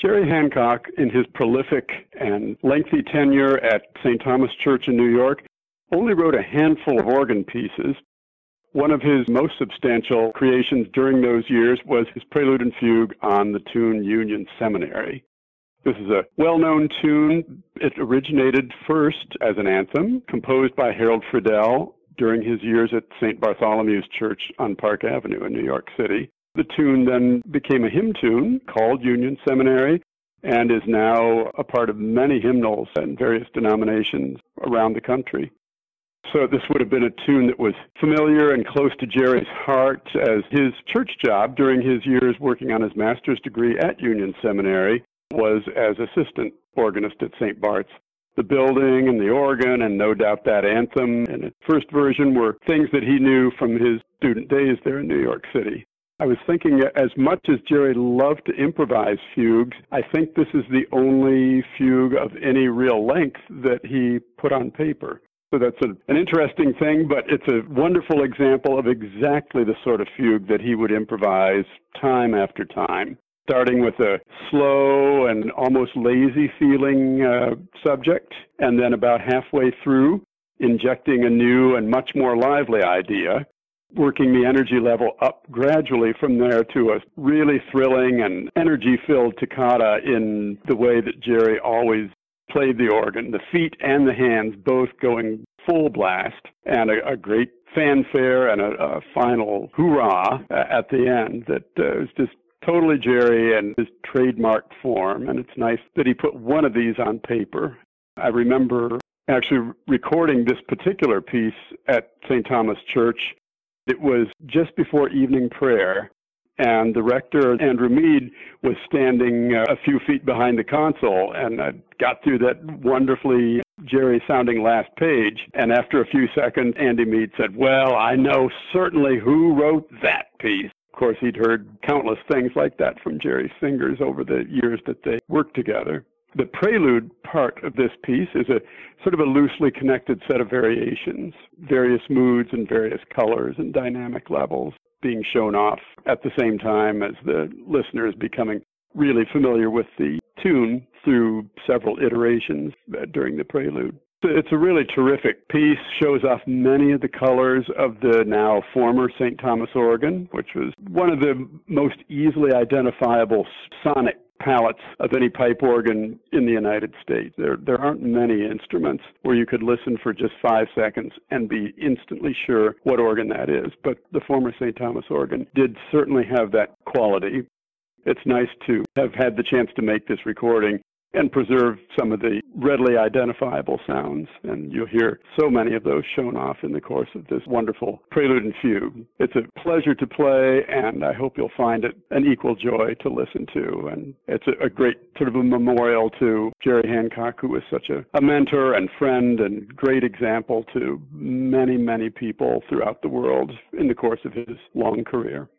Jerry Hancock, in his prolific and lengthy tenure at St. Thomas Church in New York, only wrote a handful of organ pieces. One of his most substantial creations during those years was his prelude and fugue on the tune Union Seminary. This is a well-known tune. It originated first as an anthem composed by Harold Friedel during his years at St. Bartholomew's Church on Park Avenue in New York City. The tune then became a hymn tune called Union Seminary and is now a part of many hymnals in various denominations around the country. So this would have been a tune that was familiar and close to Jerry's heart, as his church job during his years working on his master's degree at Union Seminary was as assistant organist at St. Bart's. The building and the organ, and no doubt that anthem in its first version, were things that he knew from his student days there in New York City. I was thinking, as much as Jerry loved to improvise fugues, I think this is the only fugue of any real length that he put on paper. So that's an interesting thing, but it's a wonderful example of exactly the sort of fugue that he would improvise time after time, starting with a slow and almost lazy feeling subject, and then about halfway through, injecting a new and much more lively idea, working the energy level up gradually from there to a really thrilling and energy-filled toccata in the way that Jerry always played the organ, the feet and the hands both going full blast, and a great fanfare and a final hoorah at the end that was just totally Jerry and his trademark form. And it's nice that he put one of these on paper. I remember actually recording this particular piece at St. Thomas Church. It was just before evening prayer, and the rector, Andrew Mead, was standing a few feet behind the console, and I got through that wonderfully Jerry-sounding last page, and after a few seconds, Andy Mead said, "Well, I know certainly who wrote that piece." Of course, he'd heard countless things like that from Jerry's fingers over the years that they worked together. The prelude part of this piece is a sort of a loosely connected set of variations, various moods and various colors and dynamic levels being shown off at the same time as the listener is becoming really familiar with the tune through several iterations during the prelude. It's a really terrific piece, shows off many of the colors of the now former St. Thomas organ, which was one of the most easily identifiable sonic palettes of any pipe organ in the United States. There aren't many instruments where you could listen for just 5 seconds and be instantly sure what organ that is, but the former St. Thomas organ did certainly have that quality. It's nice to have had the chance to make this recording and preserve some of the readily identifiable sounds, and you'll hear so many of those shown off in the course of this wonderful prelude and fugue. It's a pleasure to play, and I hope you'll find it an equal joy to listen to, and it's a great sort of a memorial to Jerry Hancock, who was such a mentor and friend and great example to many, many people throughout the world in the course of his long career.